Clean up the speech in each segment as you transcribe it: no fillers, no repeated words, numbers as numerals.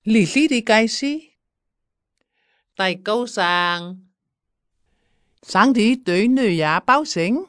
Lý lý đi cái gì? Tại câu sáng thì tuổi nữ giả báo sinh.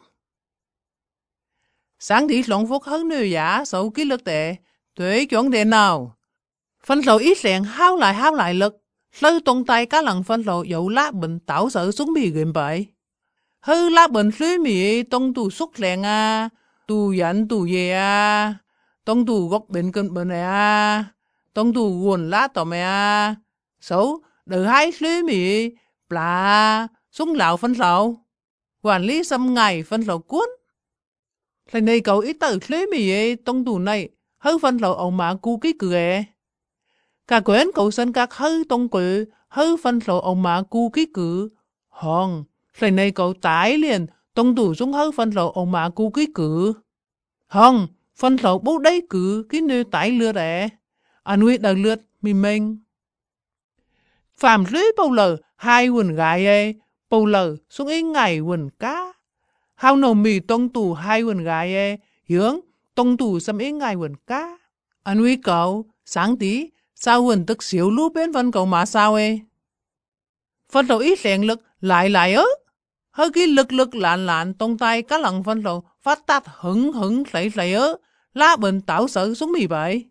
Sáng thì lòng phúc hơn nữ giả sầu ký lực tệ, tuổi chuẩn đề nào. Phân lầu ít lẹn hao lại lực, lâu tung tay cá lăng phân lầu dấu lá bệnh tạo sở xuống mì gần bậy. Hư lá bệnh lưới mì tung tù xúc lẹn à, tù dẫn tù về à, tung tù gốc bệnh cân bệnh à, tung tù nguồn lá tỏ mẹ à. Xấu, đời hai lưới mì, plà, xuống lào phân lầu. Quản lý xâm ngày phân lầu cuốn. Lần này cậu ít tờ lưới mì tung tù này, hư phân lầu ông mà cu ký cửa. Cả quyến cậu sân các hư tung cử, hư phân lầu ông mà cu ký cử. Hòn, lần này cậu tái liền, tung tù xuống hư phân lầu ông mà cu ký cử. Hòn, phân lầu bố đấy cử, cái nơi tái lừa đẻ. Anh nguyết đợt lượt, mình. Phạm lưới bầu lờ, hai quần gái ấy, bầu lờ xuống ý ngày quần cá. Hào nổ mì tung tù hai quần gái ấy, hướng, tung tù xâm ý ngày quần cá. Anh nguyết cậu, sáng tí, sao quần tức xíu lú bên phân cậu mà sao ấy? Phân lầu ít lẹn lực, lại ớ. Hơi cái lực lạn tung tay cá lăng phân lầu, phát tát hứng lấy ớ, lá bệnh tạo sở xuống mì vậy.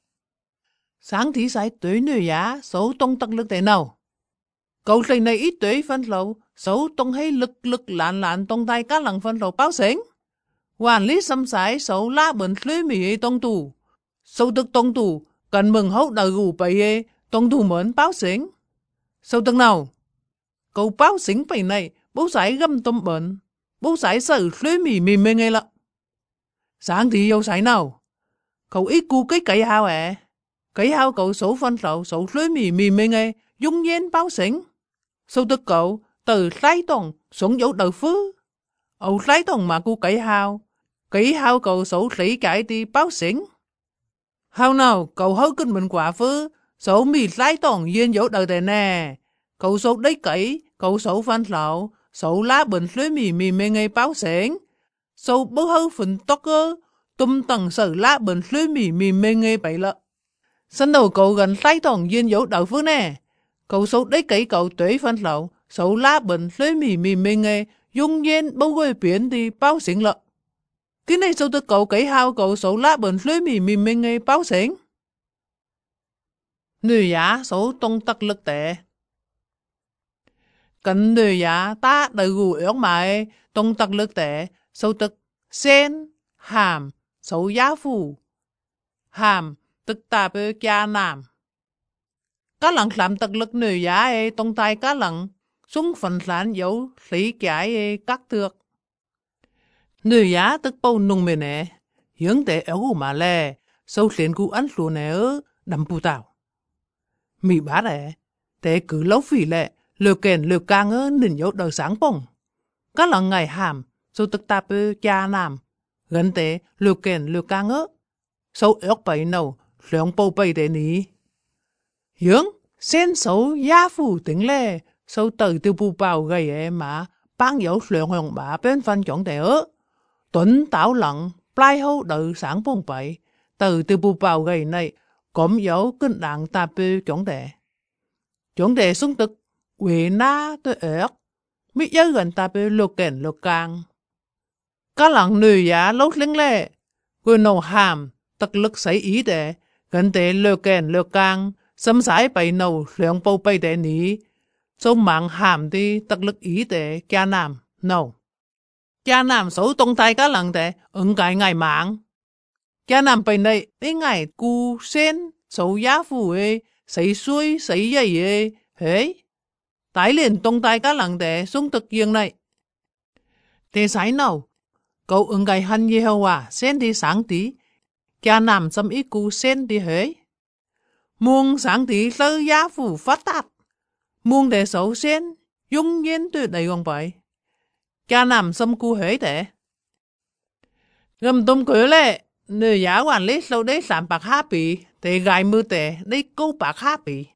Sáng tí sai tuổi nữ giá, số tung tắc lực thế nào? Cậu lần này ít tuổi phân lầu, số tung hay lực lạn tung tay cá lăng phân lầu báo xính. Quản lý xâm sái số lá bệnh lưới mì tung tù. Số tức tung tù, cần mừng hốt đời gù bầy tung tù mến báo xính. Số tức nào? Cậu báo xính bầy này, bố sái găm tôm bệnh, bố sái sở lưới mì mê ngay lạ. Sáng thì yêu sái nào? Cậu ít cu cái hao cái hao cậu số phân lầu, số lưới mì mê ngay, dung nhiên báo xính. Số tức cậu, từ lái tổng, xuống dấu đầu phứ. Âu lái tổng mà cu cái hao cậu số lý cái đi báo xính. Hao nào, cậu hối kinh mình quả phứ, số mì lái tổng yên dấu đầu tề nè. Cậu số đấy cấy, cậu số phân lầu, số lá bệnh lưới mì mê ngay báo xính. Số bố hư phình tóc ơ, tùm tầng sở lá bệnh lưới mì mê ngay bậy lợ. Sân đầu cậu gần lái tổng yên dấu đầu phứ nè. Cậu số đấy cấy cậu tuế phân lầu, số lá bệnh lưới mì mê ngay, dung nhiên bố gôi biến đi báo xính lợ. Cái này số tức cậu cấy hao cậu số lá bệnh lưới mì mê ngay báo xính. Nữ giá số tung tắc lực tệ. Cần nữ giá ta đời gù ước mãi tung tắc lực tệ, số tức sen, hàm, số giá phù. Hàm, tức ta bơ cha nam. Cá lặng làm tắc lực nữ giá tung tay cá lặng, xuống phần sản dấu lý giải các thước. Nữ giá tức bầu nung mê nè, hướng tế ấu mà lè, sâu xuyên cụ ăn lùa nè đầm bù tàu. Mì bá rẻ, tế cứ lâu phỉ lệ, lừa kèn lừa càng nền dấu đời sáng bông. Các lần ngày hàm, sâu tức ta bơ cha nam, gần tế lừa kèn lừa càng sâu ớt bày nâu, lượng bầu bày tế ní. Hướng, sen sâu giá phù tính lệ, sâu tử tiêu bù bào gầy mà, bán dấu lượng hồng bả bên phân chọn tế Tuấn táo lặng, plai hâu đợi sáng bông bậy, từ tiêu bù bào gầy này, cổng dấu kinh đặng ta bê chọn tế. Chọn tế xuống tức, quỷ na tôi ớt, mít giới gần ta bê lô kèn lô càng. Các lặng nữ giá lốt lên lệ, quỷ nổ hàm, tật lực xảy ý tế, gần tế lô kèn lô càng, xâm sái bày nổ lượng bầu bày tế ní, số mạng hàm đi tật lực ý tế cha nam, nổ. Cha nam số tung tay cá lăng tế, ứng cái ngày mạng. Cha nam bày này, ý ngày cu sen, số giá phù sấy xuôi, sấy dây hế. Tái liền tung tay cá lăng tế xuống thực riêng này. Thế sái nào, cậu ứng cái hân dê hầu sen đi sáng tí, cha nam xâm ý cu sen đi hế. Muông sáng tí lơ giá phù phát tạt, muông để số sen, dung nhiên tuyệt đầy gong bậy. Cha nằm xâm cu hế thế. Gầm tôm cửa lệ, nữ giá quản lý sâu đấy sản bạc há bì, để gài mưa tệ, đấy câu bạc há bì.